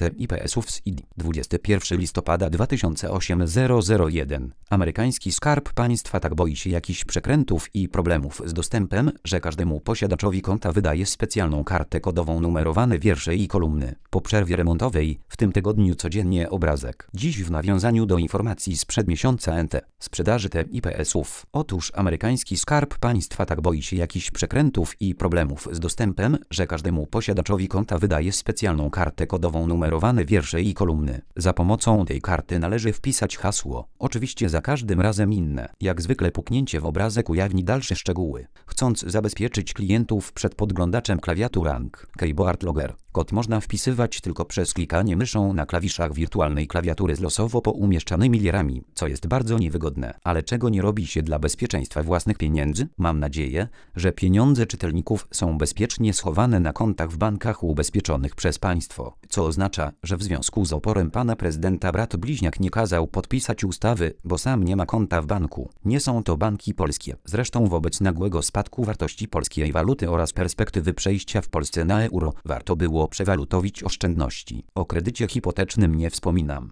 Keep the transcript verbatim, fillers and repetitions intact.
T I P S-ów z I D. dwudziestego pierwszego listopada dwa tysiące ósmego zero zero jeden. Amerykański Skarb Państwa tak boi się jakichś przekrętów i problemów z dostępem, że każdemu posiadaczowi konta wydaje specjalną kartę kodową, numerowane wiersze i kolumny. Po przerwie remontowej w tym tygodniu codziennie obrazek. Dziś w nawiązaniu do informacji sprzed miesiąca N T sprzedaży T I P S-ów. Otóż amerykański Skarb Państwa tak boi się jakichś przekrętów i problemów z dostępem, że każdemu posiadaczowi konta wydaje specjalną kartę kodową, numerowane wiersze i kolumny. Za pomocą tej karty należy wpisać hasło, oczywiście za każdym razem inne. Jak zwykle puknięcie w obrazek ujawni dalsze szczegóły. Chcąc zabezpieczyć klientów przed podglądaczem klawiatur A N K, Keyboard Logger, kod można wpisywać tylko przez klikanie myszą na klawiszach wirtualnej klawiatury z losowo poumieszczanymi literami, co jest bardzo niewygodne. Ale czego nie robi się dla bezpieczeństwa własnych pieniędzy? Mam nadzieję, że pieniądze czytelników są bezpiecznie schowane na kontach w bankach ubezpieczonych przez państwo, co oznacza, że w związku z oporem pana prezydenta brat bliźniak nie kazał podpisać ustawy, bo sam nie ma konta w banku. Nie są to banki polskie. Zresztą wobec nagłego spadku wartości polskiej waluty oraz perspektywy przejścia w Polsce na euro warto było przewalutowić oszczędności. O kredycie hipotecznym nie wspominam.